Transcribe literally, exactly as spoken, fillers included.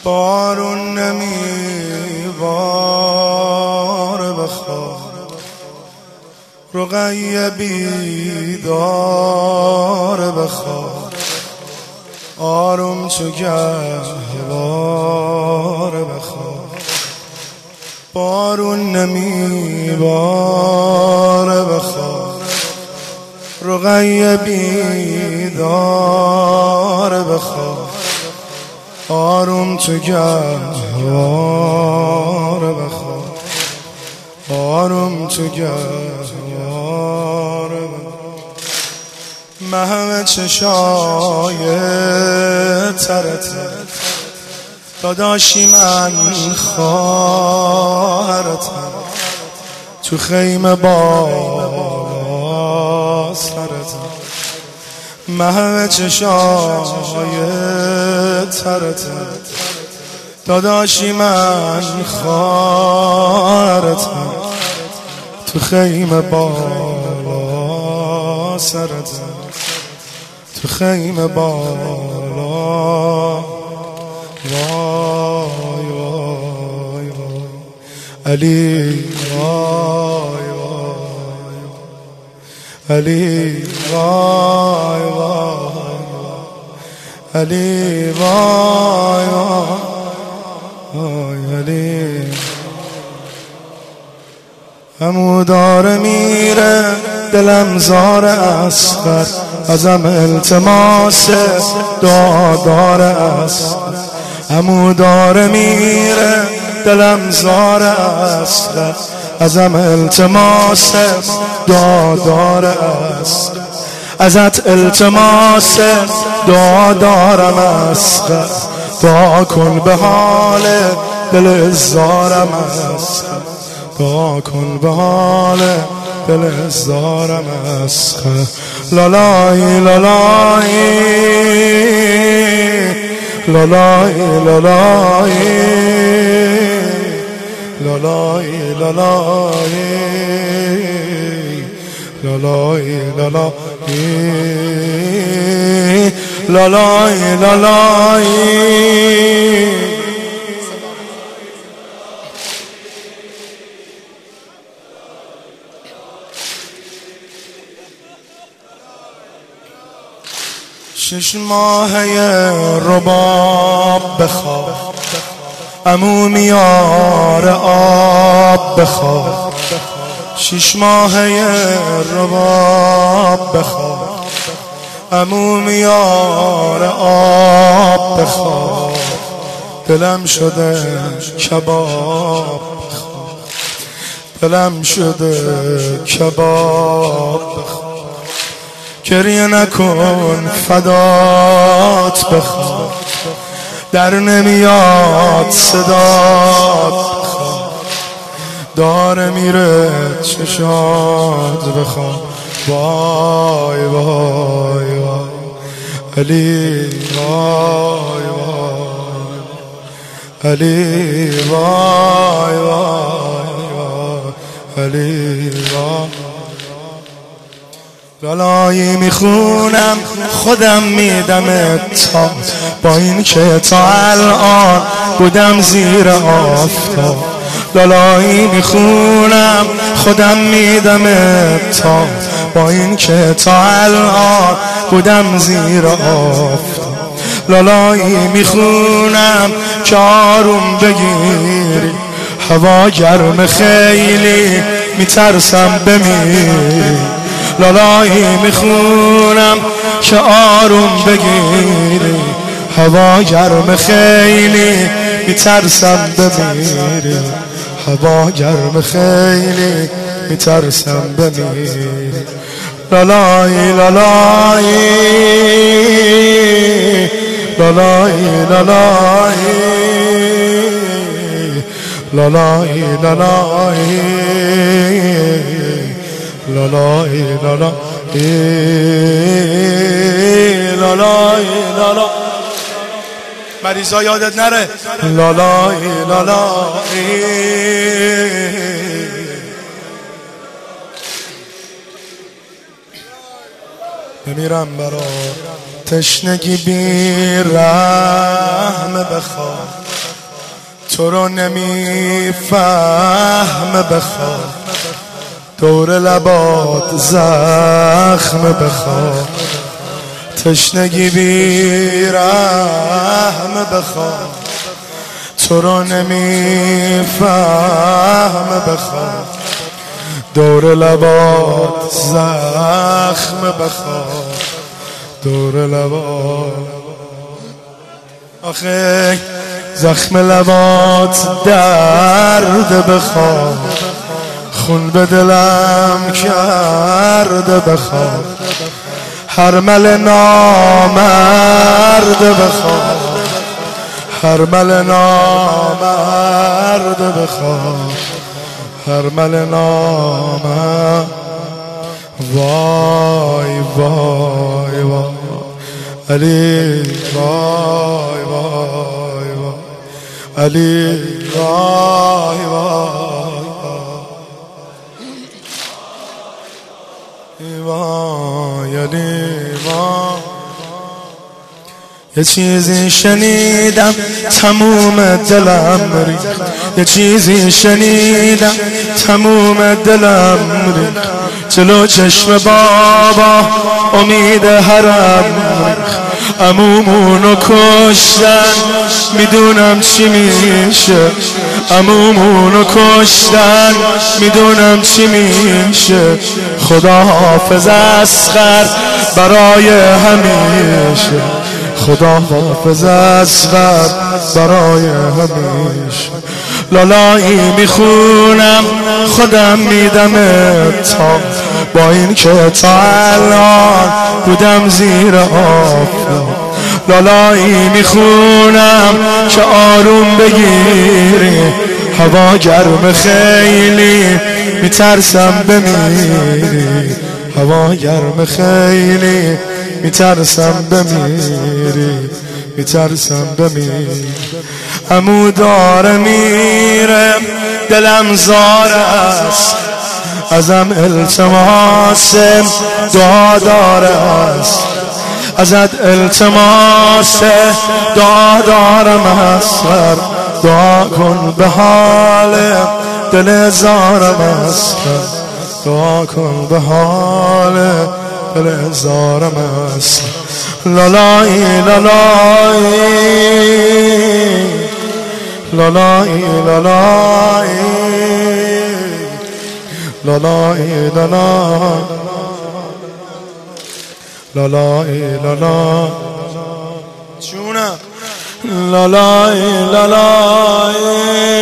بارون نمیوار بخواه، رقیه بیدار بخواه، آروم چو گهوار بخواه. بارون نمیبار بخواه، رقیه بیدار بخواه، آروم چو گهوار بخواه، آروم چو گهوار بخواه. محو چشای ترته، داداشی من خواهرتم، تو خیمه بالا سرتم. محو چشای ترته، داداشی من خواهرتم، تو خیمه بالا سرتم، تو خیمه بالا. وای وای وای علی، وای وای علی، وای وای علی، وای وای علی. همو داره میره دلم زار اصغر، ازم التماس دعا داره اصغر. همو داره میره دلم زار اصغر، ازم التماس دعا داره اصغر. ازت التماس دعا دارم اصغر، دعا کن به حال دل زارم اصغر، دعا کن به حال دل زارم اصغر. لالای لالای لالای لالای لالای لالای لالای لالای لالای. شش ماهه رباب بخواه، عمو میاره آب بخواه. شش ماهه رباب بخواه، عمو میاره آب بخواه. دلم شده کباب بخواه، دلم شده کباب بخواه. گریه نکن فدات بخواه، در نمیاد صدات بخواه. داره میره چشات بخواه. وای وای وای علی، وای وای علی، وای وای وای علی، وای. لالایی میخونم خودم میدم تا، با این که تا الان بودم زیر آفتاب. لالایی میخونم خودم میدم تا، با این که تا الان بودم زیر آفتاب. لالایی میخونم که آروم بگیری، هوا گرم خیلی میترسم بمیری. لالایی میخونم که آروم بگیری، هوا گرم خیلی میترسم بمیری. هوا گرم خیلی میترسم بمیری. لالایی لالایی لالایی لالایی لالایی لالایی لالای لالای لالای لالای. مریضا یادت نره. لالای لالای بمیرم برا تشنگی بی رحم بخواه، تو رو نمیفهم بخواه، دور لبات زخم بخواه، تشنگی بی رحم بخواه. تو رو نمیفهم بخواه، دور لبات زخم بخواه، دور لبات. آخه زخم لبات درد بخواه، خون به دلم کرده بخواه، هرمل نامرد بخواه، هرمل نامرد بخواه، هرمل نامرد. وای وای وای علی، وای وای وای علی، وای وای وای علی وای. یه چیزی شنیدم تموم دلم ریخت، یه چیزی شنیدم تموم دلم ریخت، جلو چشم بابا امید حرم ریخت. عمومونو کشتن میدونم چی میشه، عمومونو کشتن میدونم چی میشه. خدا حافظ اصغر برای همیشه، خدا حافظ اصغر برای همیشه. لالایی میخونم خودم میدم تا، با این که تا الان بودم زیر آفتاب. لالایی میخونم که آروم بگیری، هوا گرم خیلی میترسم بمیری، هوا گرم خیلی میترسم بمیری، میترسم بمیری. عمو داره میره دلم زار است، ازم التماس دعا داره است، ازت التماس دعا دارم است. دعا کن به حال دل زارم است، دعا کن به حال دل زارم است. لالایی لالایی لالایی لالایی لالایی لالایی لالایی جونم. لالایی لالایی